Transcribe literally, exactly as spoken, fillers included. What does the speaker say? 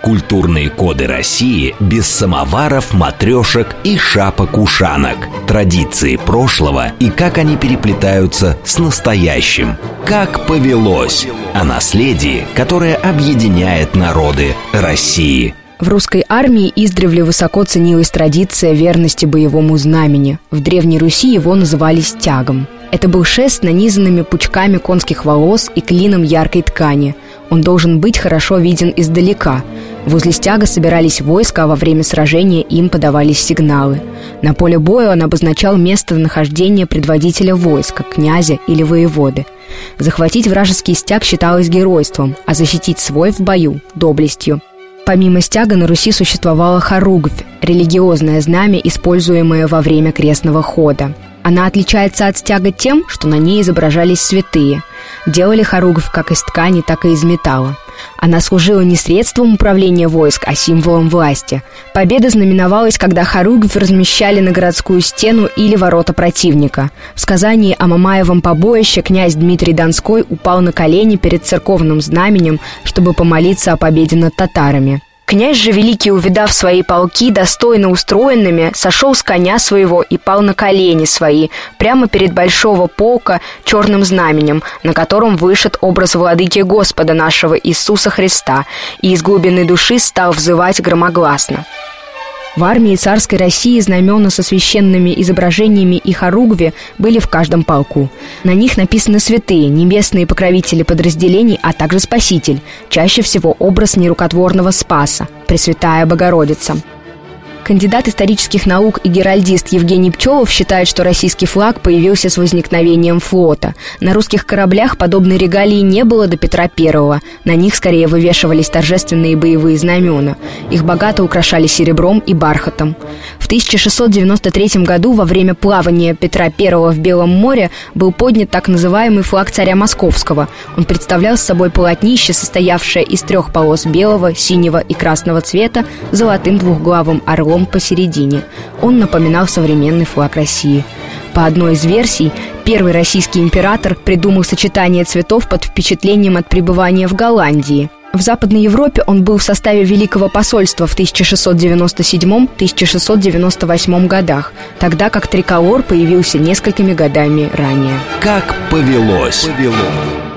Культурные коды России без самоваров, матрешек и шапок-ушанок. Традиции прошлого и как они переплетаются с настоящим. Как повелось. О наследии, которое объединяет народы России. В русской армии издревле высоко ценилась традиция верности боевому знамени. В Древней Руси его называли стягом. Это был шест с нанизанными пучками конских волос и клином яркой ткани. Он должен быть хорошо виден издалека. Возле стяга собирались войска, а во время сражения им подавались сигналы. На поле боя он обозначал место нахождения предводителя войска, князя или воеводы. Захватить вражеский стяг считалось геройством, а защитить свой в бою – доблестью. Помимо стяга на Руси существовала хоругвь – религиозное знамя, используемое во время крестного хода. Она отличается от стяга тем, что на ней изображались святые. Делали хоругвь как из ткани, так и из металла. Она служила не средством управления войск, а символом власти. Победа знаменовалась, когда хоругвь размещали на городскую стену или ворота противника. В сказании о Мамаевом побоище князь Дмитрий Донской упал на колени перед церковным знаменем, чтобы помолиться о победе над татарами. Князь же великий, увидав свои полки достойно устроенными, сошел с коня своего и пал на колени свои прямо перед большого полка черным знаменем, на котором вышит образ владыки Господа нашего Иисуса Христа, и из глубины души стал взывать громогласно. В армии царской России знамена со священными изображениями и хоругви были в каждом полку. На них написаны святые, небесные покровители подразделений, а также Спаситель, чаще всего образ нерукотворного Спаса, Пресвятая Богородица. Кандидат исторических наук и геральдист Евгений Пчелов считает, что российский флаг появился с возникновением флота. На русских кораблях подобной регалии не было до Петра Первого. На них скорее вывешивались торжественные боевые знамена. Их богато украшали серебром и бархатом. В тысяча шестьсот девяносто третьем году во время плавания Петра Первого в Белом море был поднят так называемый флаг царя Московского. Он представлял собой полотнище, состоявшее из трех полос белого, синего и красного цвета с золотым двухглавым орлом посередине. Он напоминал современный флаг России. По одной из версий, первый российский император придумал сочетание цветов под впечатлением от пребывания в Голландии. В Западной Европе он был в составе Великого посольства в тысяча шестьсот девяносто седьмом — тысяча шестьсот девяносто восьмом годах, тогда как триколор появился несколькими годами ранее. Как повелось. повелось.